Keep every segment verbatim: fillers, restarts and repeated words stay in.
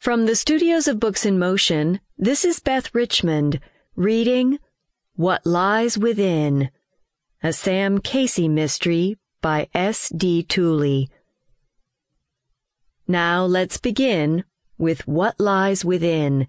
From the studios of Books in Motion, this is Beth Richmond, reading What Lies Within, a Sam Casey mystery by S D Tooley. Now let's begin with What Lies Within.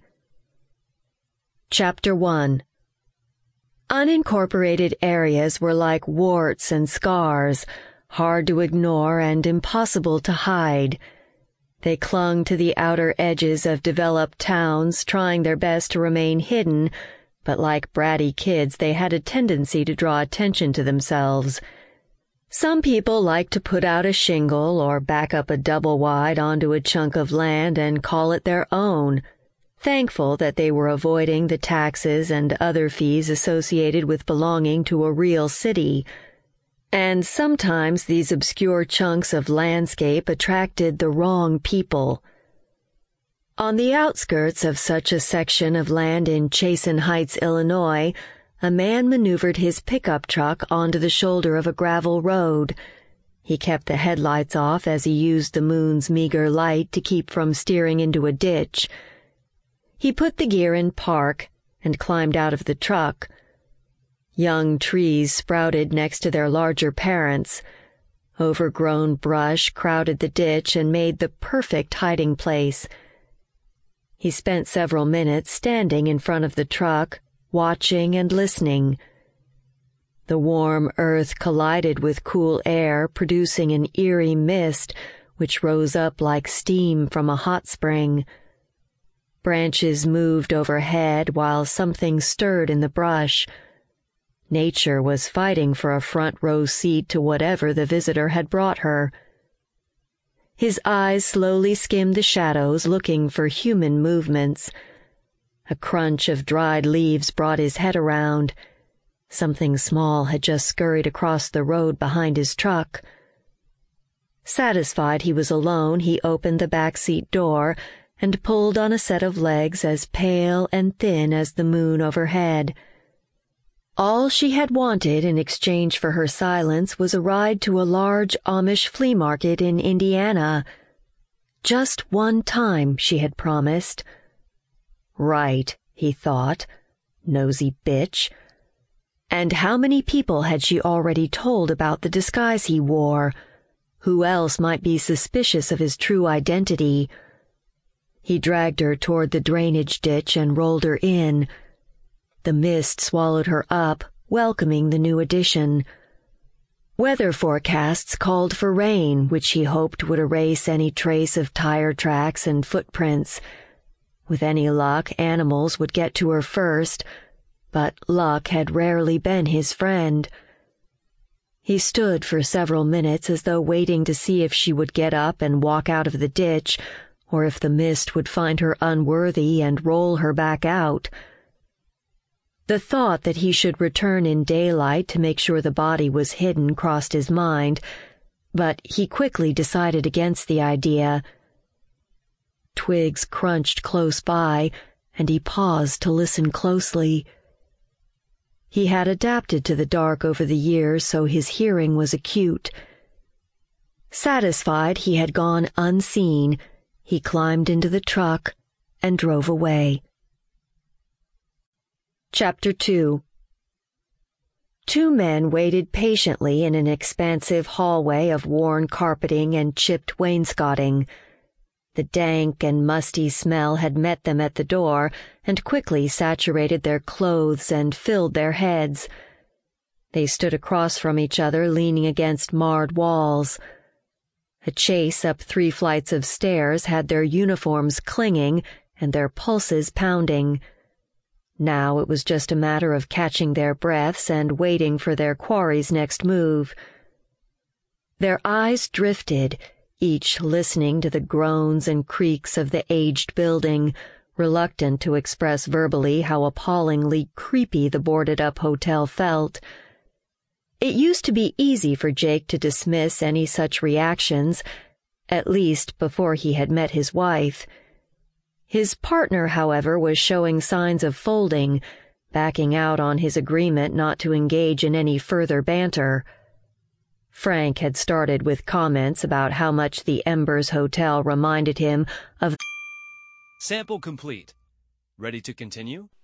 Chapter one. Unincorporated areas were like warts and scars, hard to ignore and impossible to hide. They clung to the outer edges of developed towns, trying their best to remain hidden, but like bratty kids, they had a tendency to draw attention to themselves. Some people liked to put out a shingle or back up a double-wide onto a chunk of land and call it their own, thankful that they were avoiding the taxes and other fees associated with belonging to a real city. And sometimes these obscure chunks of landscape attracted the wrong people. On the outskirts of such a section of land in Chasen Heights, Illinois, a man maneuvered his pickup truck onto the shoulder of a gravel road. He kept the headlights off as he used the moon's meager light to keep from steering into a ditch. He put the gear in park and climbed out of the truck. Young trees sprouted next to their larger parents. Overgrown brush crowded the ditch and made the perfect hiding place. He spent several minutes standing in front of the truck, watching and listening. The warm earth collided with cool air, producing an eerie mist which rose up like steam from a hot spring. Branches moved overhead while something stirred in the brush. Nature was fighting for a front-row seat to whatever the visitor had brought her. His eyes slowly skimmed the shadows, looking for human movements. A crunch of dried leaves brought his head around. Something small had just scurried across the road behind his truck. Satisfied he was alone, he opened the back seat door and pulled on a set of legs as pale and thin as the moon overhead. All she had wanted in exchange for her silence was a ride to a large Amish flea market in Indiana. Just one time, she had promised. Right, he thought. Nosy bitch. And how many people had she already told about the disguise he wore? Who else might be suspicious of his true identity? He dragged her toward the drainage ditch and rolled her in. The mist swallowed her up, welcoming the new addition. Weather forecasts called for rain, which he hoped would erase any trace of tire tracks and footprints. With any luck, animals would get to her first, but luck had rarely been his friend. He stood for several minutes as though waiting to see if she would get up and walk out of the ditch, or if the mist would find her unworthy and roll her back out. The thought that he should return in daylight to make sure the body was hidden crossed his mind, but he quickly decided against the idea. Twigs crunched close by, and he paused to listen closely. He had adapted to the dark over the years, so his hearing was acute. Satisfied he had gone unseen, he climbed into the truck and drove away. Chapter two. Two men waited patiently in an expansive hallway of worn carpeting and chipped wainscoting. The dank and musty smell had met them at the door and quickly saturated their clothes and filled their heads. They stood across from each other, leaning against marred walls. A chase up three flights of stairs had their uniforms clinging and their pulses pounding. Now it was just a matter of catching their breaths and waiting for their quarry's next move. Their eyes drifted, each listening to the groans and creaks of the aged building, reluctant to express verbally how appallingly creepy the boarded-up hotel felt. It used to be easy for Jake to dismiss any such reactions, at least before he had met his wife. His partner, however, was showing signs of folding, backing out on his agreement not to engage in any further banter. Frank had started with comments about how much the Embers Hotel reminded him of Sample complete. Ready to continue?